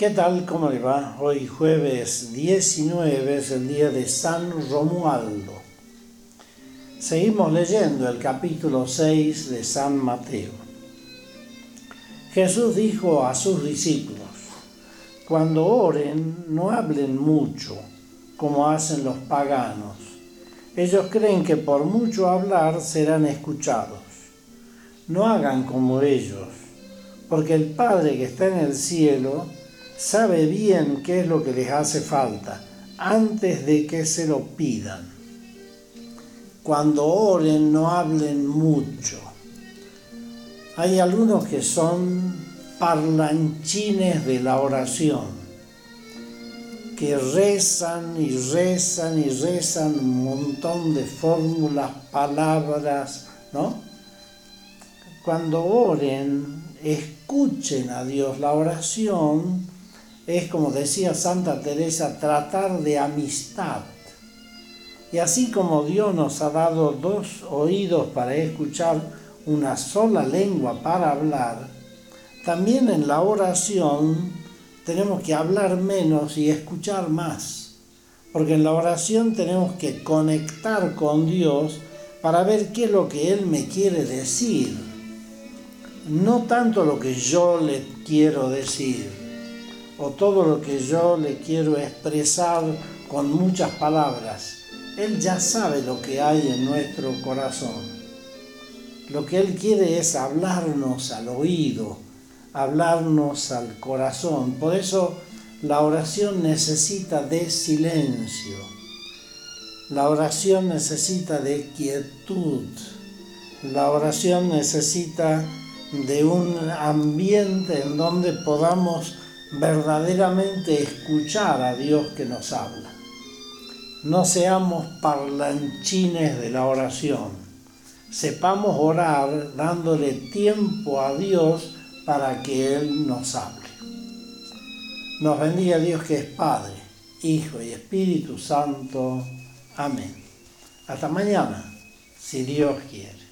¿Qué tal? ¿Cómo le va? Hoy jueves 19 es el día de San Romualdo. Seguimos leyendo el capítulo 6 de San Mateo. Jesús dijo a sus discípulos: cuando oren, no hablen mucho, como hacen los paganos. Ellos creen que por mucho hablar serán escuchados. No hagan como ellos, porque el Padre que está en el cielo sabe bien qué es lo que les hace falta antes de que se lo pidan. Cuando oren, no hablen mucho. Hay algunos que son parlanchines de la oración, que rezan y rezan y rezan un montón de fórmulas, palabras, ¿no? Cuando oren, escuchen a Dios. La oración es, como decía Santa Teresa, tratar de amistad. Y así como Dios nos ha dado dos oídos para escuchar, una sola lengua para hablar, también en la oración tenemos que hablar menos y escuchar más. Porque en la oración tenemos que conectar con Dios para ver qué es lo que Él me quiere decir. No tanto lo que yo le quiero decir, o todo lo que yo le quiero expresar con muchas palabras. Él ya sabe lo que hay en nuestro corazón. Lo que Él quiere es hablarnos al oído, hablarnos al corazón. Por eso la oración necesita de silencio. La oración necesita de quietud. La oración necesita de un ambiente en donde podamos verdaderamente escuchar a Dios que nos habla. No seamos parlanchines de la oración. Sepamos orar dándole tiempo a Dios para que Él nos hable. Nos bendiga Dios, que es Padre, Hijo y Espíritu Santo. Amén. Hasta mañana, si Dios quiere.